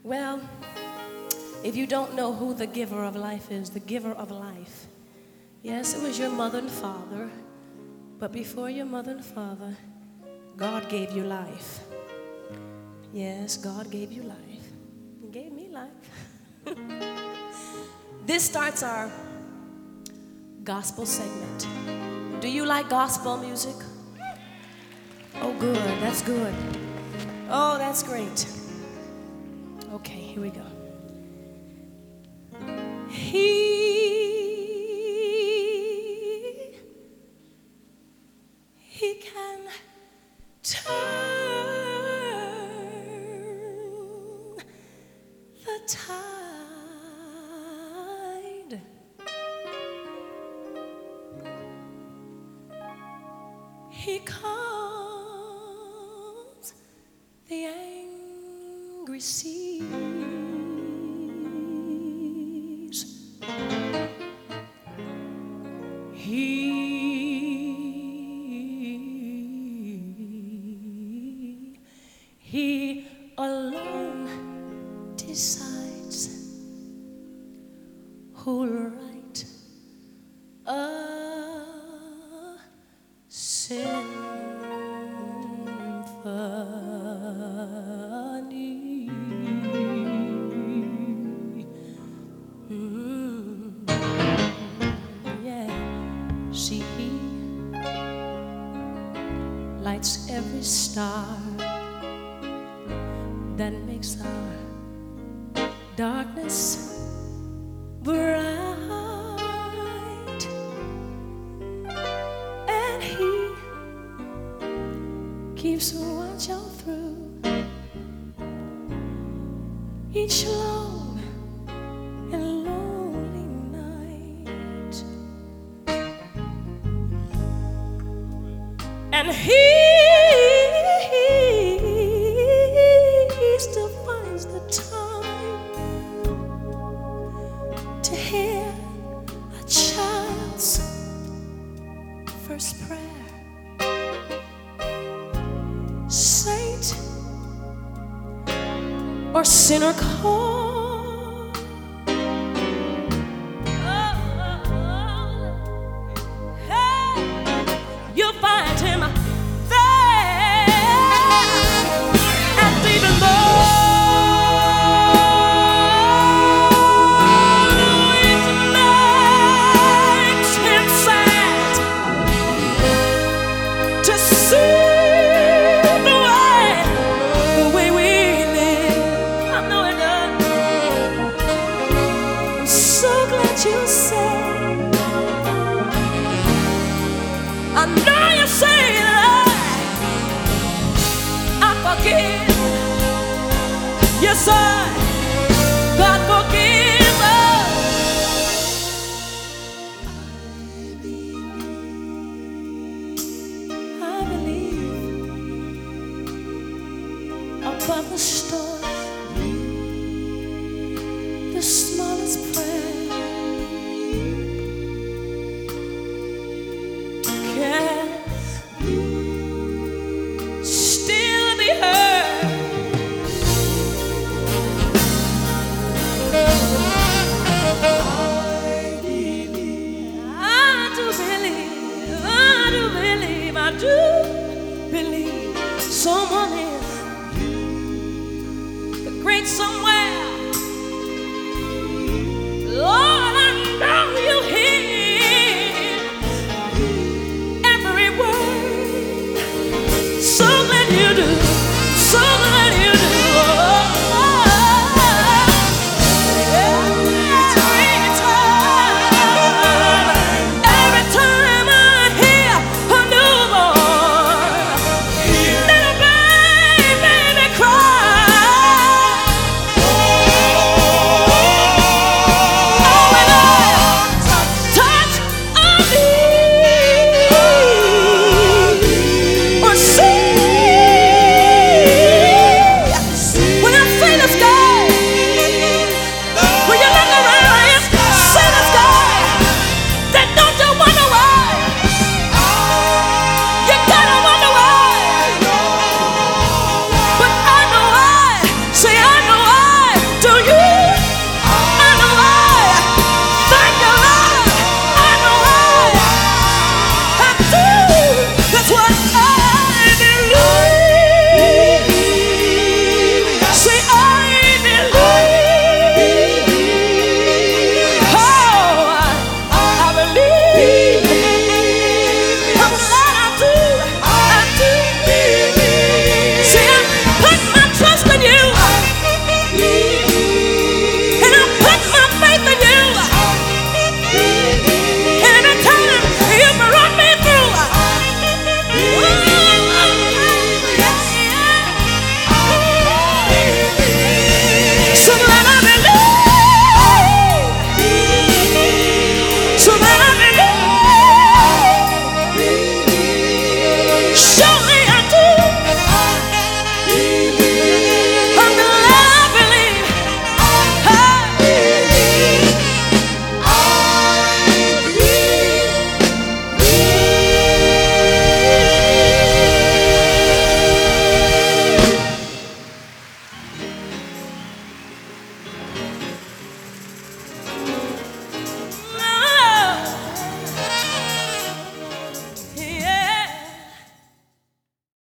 Well, if you don't know who the giver of life is, the giver of life, yes, it was your mother and father, but before your mother and father, God gave you life. Yes, God gave you life. He gave me life. This starts our gospel segment. Do you like gospel music? Oh, good. That's good. Oh, that's great. Okay, here we go. He can turn the tide. He calms the angry seas. He alone decides who'll write a symphony. Yeah, see, he lights every star that makes our darkness bright, and he keeps watch all through each long and lonely night, and he still finds the time to hear a child's first prayer. Saint or sinner call, hey, you'll find him there. And even though it makes him sad to see the way we live, I know it does. I'm so glad you say, I know you say that I forgive. Yes, God forgive us. I believe above the storm, the smallest prayer can still be heard. I do believe someone in the great somewhere